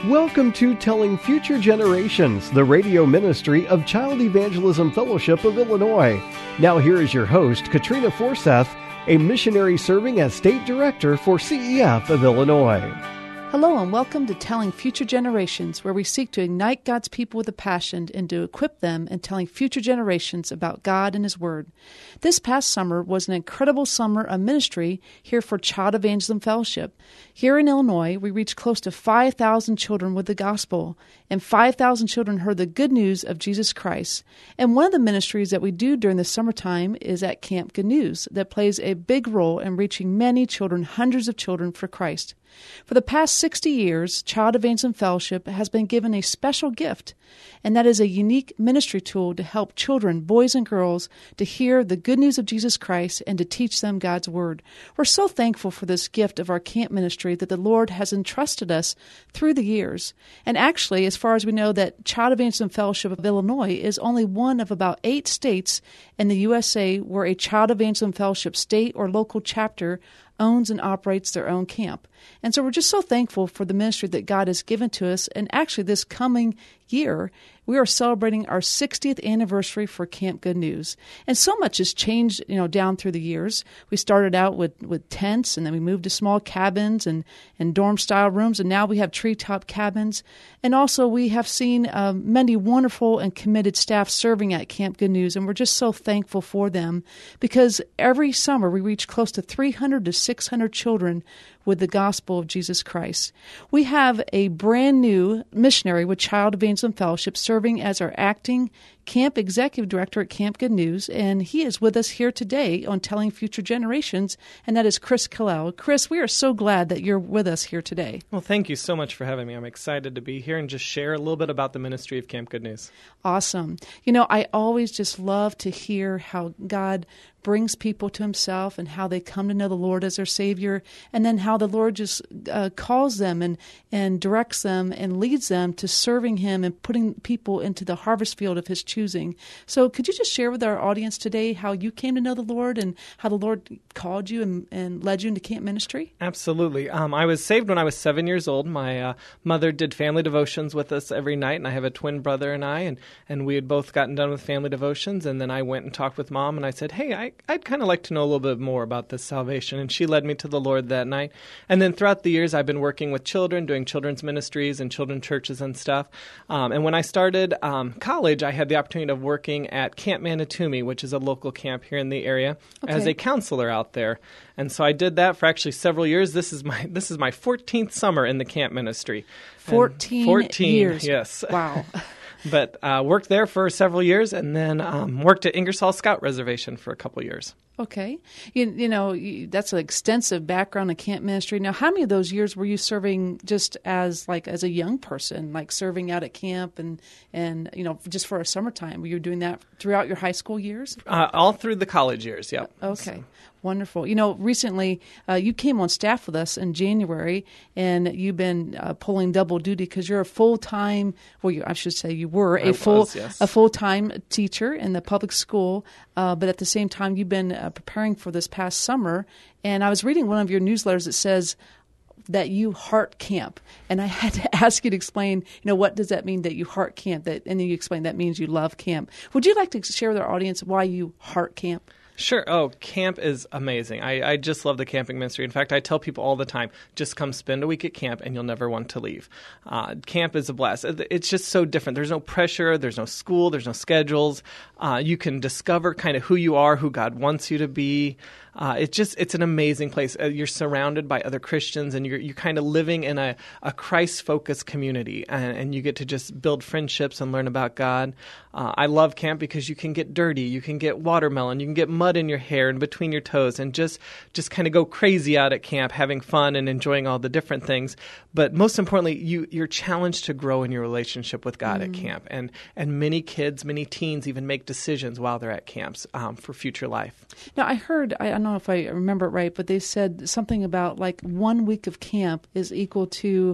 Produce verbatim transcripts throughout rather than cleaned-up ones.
Welcome to Telling Future Generations, the radio ministry of Child Evangelism Fellowship of Illinois. Now here is your host, Katrina Forseth, a missionary serving as State Director for C E F of Illinois. Hello and welcome to Telling Future Generations, where we seek to ignite God's people with a passion and to equip them in telling future generations about God and His Word. This past summer was an incredible summer of ministry here for Child Evangelism Fellowship. Here in Illinois, we reached close to five thousand children with the gospel, and five thousand children heard the good news of Jesus Christ. And one of the ministries that we do during the summertime is at Camp Good News, that plays a big role in reaching many children, hundreds of children for Christ. For the past sixty years, Child Evangelism Fellowship has been given a special gift, and that is a unique ministry tool to help children, boys and girls, to hear the good news of Jesus Christ and to teach them God's Word. We're so thankful for this gift of our camp ministry that the Lord has entrusted us through the years. And actually, as far as we know, that Child Evangelism Fellowship of Illinois is only one of about eight states in the U S A where a Child Evangelism Fellowship state or local chapter owns and operates their own camp. And so we're just so thankful for the ministry that God has given to us. And actually this coming year, we are celebrating our sixtieth anniversary for Camp Good News. And so much has changed, you know, down through the years. We started out with, with tents, and then we moved to small cabins and, and dorm-style rooms, and now we have treetop cabins. And also we have seen um, many wonderful and committed staff serving at Camp Good News, and we're just so thankful for them because every summer we reach close to three hundred to six hundred children with the gospel of Jesus Christ. We have a brand new missionary with Child Evangelism Fellowship serving as our acting camp executive director at Camp Good News, and he is with us here today on Telling Future Generations, and that is Chris Kallel. Chris, we are so glad that you're with us here today. Well, thank you so much for having me. I'm excited to be here and just share a little bit about the ministry of Camp Good News. Awesome. You know, I always just love to hear how God brings people to Himself and how they come to know the Lord as their Savior, and then how the Lord just uh, calls them and, and directs them and leads them to serving Him and putting people into the harvest field of His choosing. So could you just share with our audience today how you came to know the Lord and how the Lord called you and, and led you into camp ministry? Absolutely. Um, I was saved when I was seven years old. My uh, mother did family devotions with us every night, and I have a twin brother and I, and, and we had both gotten done with family devotions, and then I went and talked with Mom, and I said, hey, I, I'd kind of like to know a little bit more about this salvation, and she led me to the Lord that night. And then throughout the years, I've been working with children, doing children's ministries and children's churches and stuff. Um, and when I started um, college, I had the opportunity of working at Camp Manitoumi, which is a local camp here in the area, okay, as a counselor out there. And so I did that for actually several years. This is my this is my fourteenth summer in the camp ministry. fourteen, fourteen years. Yes. Wow. But uh, worked there for several years, and then um, worked at Ingersoll Scout Reservation for a couple years. Okay. You, you know, you, that's an extensive background in camp ministry. Now, how many of those years were you serving just as like as a young person, like serving out at camp and, and you know, just for a summertime? Were you doing that throughout your high school years? Uh, all through the college years, yep. Okay. So. Wonderful. You know, recently uh, you came on staff with us in January, and you've been uh, pulling double duty because you're a full-time, well, you, I should say you were a I full was, yes. a full-time teacher in the public school, uh, but at the same time you've been uh, preparing for this past summer. And I was reading one of your newsletters that says that you heart camp, and I had to ask you to explain, you know, what does that mean that you heart camp? That, and then you explained that means you love camp. Would you like to share with our audience why you heart camp? Sure. Oh, camp is amazing. I, I just love the camping ministry. In fact, I tell people all the time, just come spend a week at camp and you'll never want to leave. Uh, camp is a blast. It's just so different. There's no pressure. There's no school. There's no schedules. Uh, you can discover kind of who you are, who God wants you to be. Uh, it's just, it's an amazing place. Uh, you're surrounded by other Christians, and you're you're kind of living in a, a Christ-focused community, and, and you get to just build friendships and learn about God. Uh, I love camp because you can get dirty, you can get watermelon, you can get mud in your hair and between your toes, and just just kind of go crazy out at camp, having fun and enjoying all the different things. But most importantly, you you're challenged to grow in your relationship with God mm. at camp, and and many kids, many teens even make decisions while they're at camps um, for future life. Now, I heard, I don't know if I remember it right, but they said something about like one week of camp is equal to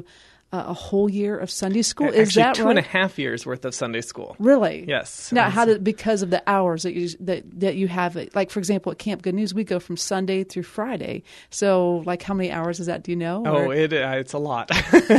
uh, a whole year of Sunday school. Actually, Is that two right? and a half years worth of Sunday school. Really? Yes. Now, how did because of the hours that you that that you have? Like, for example, at Camp Good News, we go from Sunday through Friday. So, like, how many hours is that? Do you know? Oh, or? it uh, it's a lot.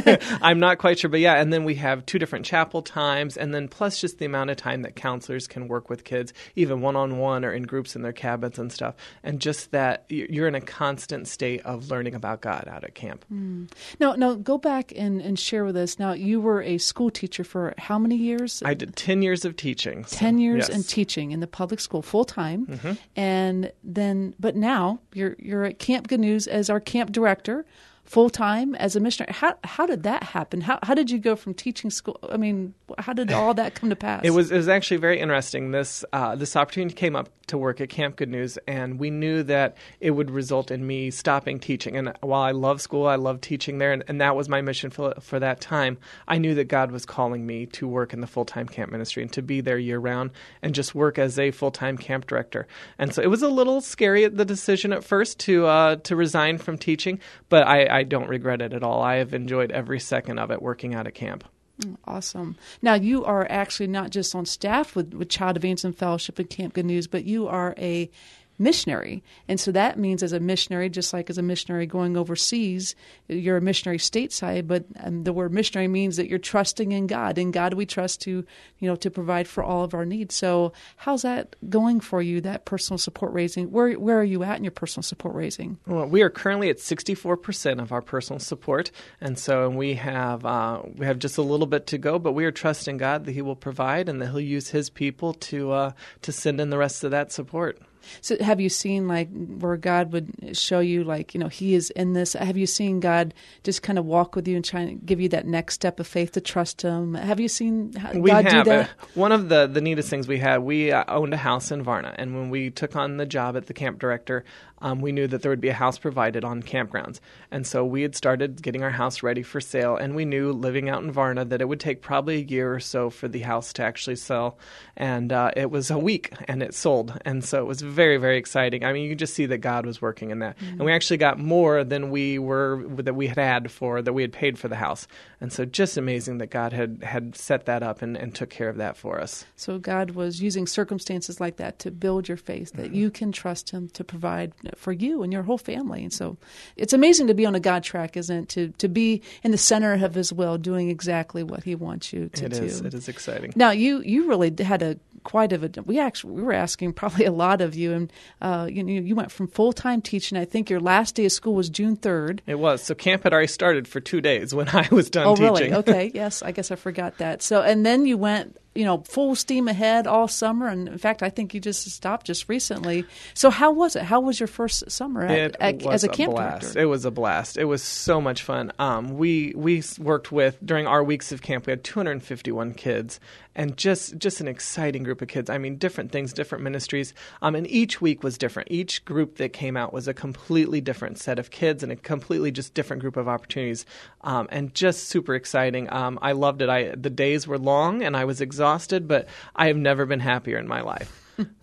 I'm not quite sure, but yeah. And then we have two different chapel times, and then plus just the amount of time that counselors can work with kids, even one on one or in groups in their cabins and stuff. And just that you're in a constant state of learning about God out at camp. Mm. Now, now go back and, and share with us. Now, you were a school teacher for how many years? I did ten years of teaching. So, ten years yes. in teaching in the public school full time, mm-hmm. and then but now you're you're at Camp Good News as our camp director, full time as a missionary. How how did that happen? How how did you go from teaching school? I mean, how did all that come to pass? It was it was actually very interesting. This uh, this opportunity came up to work at Camp Good News, and we knew that it would result in me stopping teaching. And while I love school, I love teaching there, and, and that was my mission for for that time. I knew that God was calling me to work in the full-time camp ministry and to be there year-round and just work as a full-time camp director. And so it was a little scary, the decision at first to uh, to resign from teaching, but I, I don't regret it at all. I have enjoyed every second of it working out at camp. Awesome. Now, you are actually not just on staff with, with Child Evangelism Fellowship and Camp Good News, but you are a missionary. And so that means as a missionary, just like as a missionary going overseas, you're a missionary stateside, but um, the word missionary means that you're trusting in God. In God we trust to, you know, to provide for all of our needs. So how's that going for you, that personal support raising? Where where are you at in your personal support raising? Well, we are currently at sixty-four percent of our personal support. And so we have uh, we have just a little bit to go, but we are trusting God that He will provide and that He'll use His people to uh, to send in the rest of that support. So have you seen like where God would show you like, you know, He is in this? Have you seen God just kind of walk with you and try to give you that next step of faith to trust Him? Have you seen God we have, do that? Uh, one of the, the neatest things we had, we uh, owned a house in Varna. And when we took on the job at the camp director, um, we knew that there would be a house provided on campgrounds. And so we had started getting our house ready for sale. And we knew living out in Varna that it would take probably a year or so for the house to actually sell. And uh, it was a week and it sold. And so it was very, very exciting. I mean, you could just see that God was working in that. Mm-hmm. And we actually got more than we were, that we had had for, that we had paid for the house. And so just amazing that God had, had set that up and, and took care of that for us. So God was using circumstances like that to build your faith, that mm-hmm. you can trust Him to provide for you and your whole family. And so it's amazing to be on a God track, isn't it? To, to be in the center of His will, doing exactly what He wants you to it do. It is. It is exciting. Now, you, you really had a quite of a, we actually, we were asking probably a lot of you, and uh, you know, you went from full-time teaching. I think your last day of school was June third. It was. So camp had already started for two days when I was done oh, teaching. Oh, really? Okay. Yes. I guess I forgot that. So, and then you went, you know, full steam ahead all summer. And in fact, I think you just stopped just recently. So how was it? How was your first summer at, at, as a camp blast. director? It was a blast. It was so much fun. Um, we we worked with, during our weeks of camp, we had two hundred fifty-one kids, and just just an exciting group of kids. I mean, different things, different ministries. Um, and each week was different. Each group that came out was a completely different set of kids and a completely just different group of opportunities. Um, and just super exciting. Um, I loved it. I the days were long and I was exhausted, but I have never been happier in my life.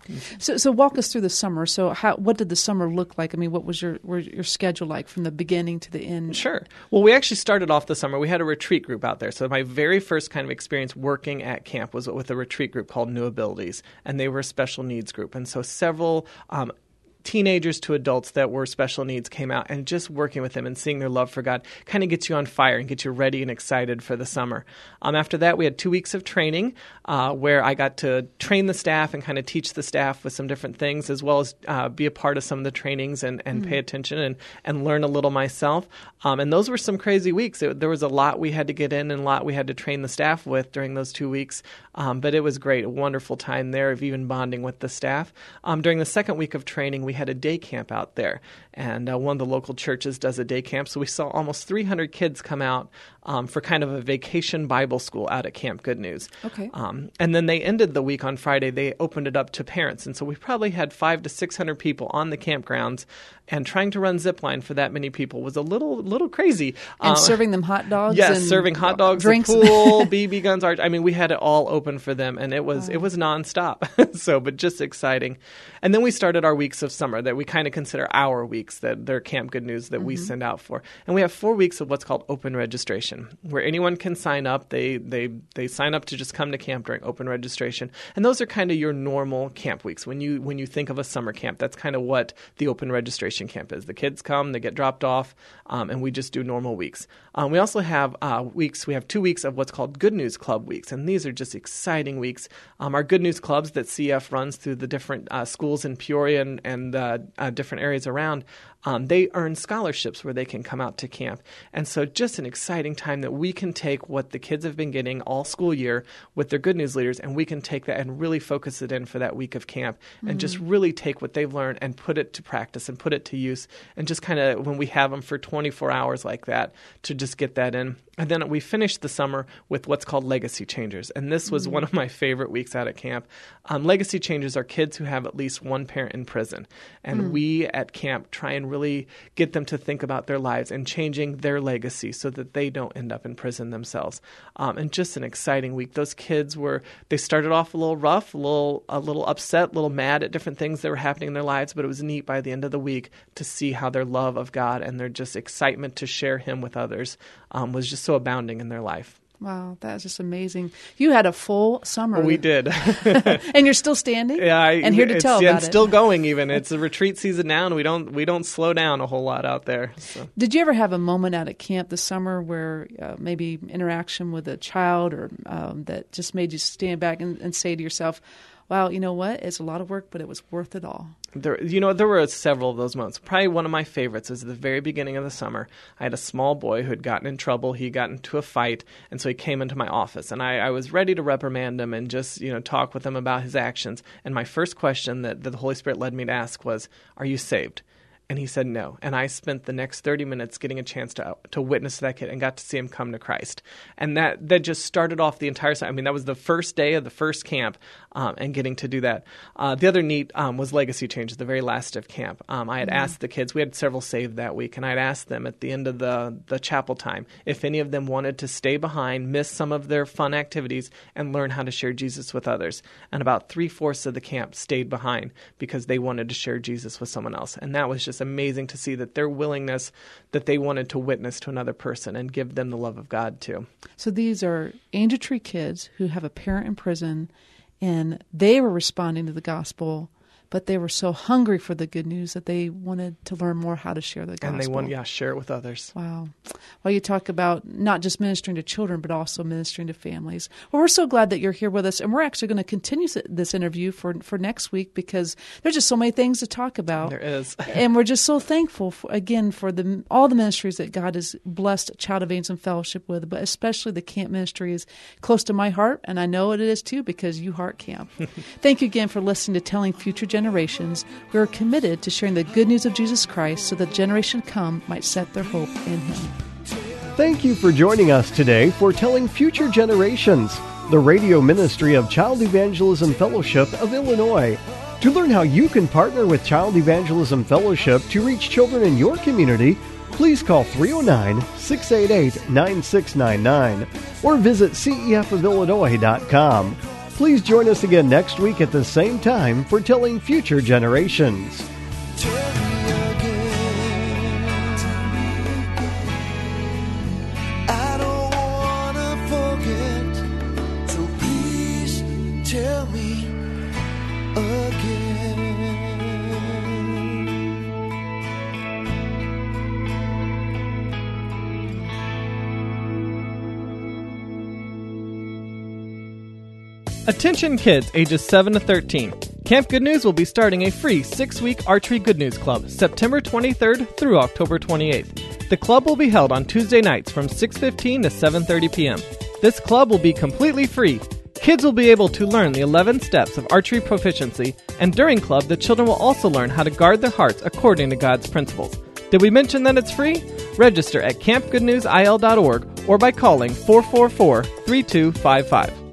So, so walk us through the summer. So, how what did the summer look like? I mean, what was your were your schedule like from the beginning to the end? Sure. Well, we actually started off the summer. We had a retreat group out there. So, my very first kind of experience working at camp was with a retreat group called New Abilities, and they were a special needs group. And so, several um, teenagers to adults that were special needs came out, and just working with them and seeing their love for God kind of gets you on fire and gets you ready and excited for the summer. Um, after that, we had two weeks of training uh, where I got to train the staff and kind of teach the staff with some different things, as well as uh, be a part of some of the trainings and, and mm. pay attention and, and learn a little myself. Um, and those were some crazy weeks. It, there was a lot we had to get in and a lot we had to train the staff with during those two weeks. Um, but it was great, a wonderful time there of even bonding with the staff. Um, during the second week of training, we had a day camp out there, and uh, one of the local churches does a day camp, so we saw almost three hundred kids come out um, for kind of a vacation Bible school out at Camp Good News. Okay. Um, and then they ended the week on Friday. They opened it up to parents, and so we probably had five to six hundred people on the campgrounds, and trying to run zipline for that many people was a little little crazy. And uh, serving them hot dogs. Yes, and serving hot dogs, drinks, the pool, B B guns. Arch- I mean, we had it all open for them, and it was wow. it was nonstop. So, but just exciting. And then we started our weeks of summer that we kind of consider our weeks. weeks that they're Camp Good News that mm-hmm. we send out for. And we have four weeks of what's called open registration, where anyone can sign up. They they they sign up to just come to camp during open registration. And those are kind of your normal camp weeks. When you when you think of a summer camp, that's kind of what the open registration camp is. The kids come, they get dropped off, um, and we just do normal weeks. Um, we also have uh, weeks, we have two weeks of what's called Good News Club weeks, and these are just exciting weeks. Um, our Good News Clubs that C F runs through the different uh, schools in Peoria and, and uh, uh, different areas around, um, they earn scholarships where they can come out to camp. And so just an exciting time that we can take what the kids have been getting all school year with their Good News leaders, and we can take that and really focus it in for that week of camp and mm-hmm. just really take what they've learned and put it to practice and put it to use, and just kind of, when we have them for twenty-four hours like that, to just get that in. And then we finished the summer with what's called Legacy Changers. And this was mm-hmm. one of my favorite weeks out at camp. Um, Legacy Changers are kids who have at least one parent in prison. And mm-hmm. we at camp try and really get them to think about their lives and changing their legacy so that they don't end up in prison themselves. Um, and just an exciting week. Those kids were, they started off a little rough, a little, a little upset, a little mad at different things that were happening in their lives, but it was neat by the end of the week to see how their love of God and their just excitement to share Him with others um, was just so abounding in their life. Wow, that's just amazing. You had a full summer. We did. And you're still standing? Yeah, I, and here to tell yeah, about it's it. still going even. It's a retreat season now, and we don't we don't slow down a whole lot out there. So. Did you ever have a moment out at camp this summer where uh, maybe interaction with a child or um, that just made you stand back and, and say to yourself, wow, you know what? It's a lot of work, but it was worth it all. There, you know, there were several of those moments. Probably one of my favorites was at the very beginning of the summer. I had a small boy who had gotten in trouble. He got into a fight, and so he came into my office. And I, I was ready to reprimand him and just, you know, talk with him about his actions. And my first question that, that the Holy Spirit led me to ask was, are you saved? And he said no. And I spent the next thirty minutes getting a chance to to witness to that kid and got to see him come to Christ. And that, that just started off the entire time. I mean, that was the first day of the first camp um, and getting to do that. Uh, the other neat um, was Legacy Changes, the very last of camp. Um, I had mm-hmm. asked the kids, we had several saved that week, and I'd asked them at the end of the, the chapel time if any of them wanted to stay behind, miss some of their fun activities, and learn how to share Jesus with others. And about three-fourths of the camp stayed behind because they wanted to share Jesus with someone else. And that was just amazing to see that their willingness that they wanted to witness to another person and give them the love of God too. So these are Angel Tree kids who have a parent in prison, and they were responding to the gospel, but they were so hungry for the good news that they wanted to learn more how to share the gospel. And they want, yeah, share it with others. Wow. Well, you talk about not just ministering to children, but also ministering to families. Well, we're so glad that you're here with us, and we're actually going to continue this interview for, for next week because there's just so many things to talk about. There is. And we're just so thankful, for, again, for the all the ministries that God has blessed Child Evangelism Fellowship with, but especially the camp ministry is close to my heart, and I know it is too because you heart camp. Thank you again for listening to Telling Future Generations. Generations, we are committed to sharing the good news of Jesus Christ so the generation to come might set their hope in Him. Thank you for joining us today for Telling Future Generations, the radio ministry of Child Evangelism Fellowship of Illinois. To learn how you can partner with Child Evangelism Fellowship to reach children in your community, please call three oh nine, six eight eight, nine six nine nine or visit C E F of Illinois dot com. Please join us again next week at the same time for Telling Future Generations. Tell me again. I don't want to forget, so please tell me again. Attention kids ages seven to thirteen. Camp Good News will be starting a free six-week Archery Good News Club September twenty-third through October twenty-eighth. The club will be held on Tuesday nights from six fifteen to seven thirty p.m. This club will be completely free. Kids will be able to learn the eleven steps of archery proficiency, and during club, the children will also learn how to guard their hearts according to God's principles. Did we mention that it's free? Register at camp good news I L dot org or by calling four four four, three two five five.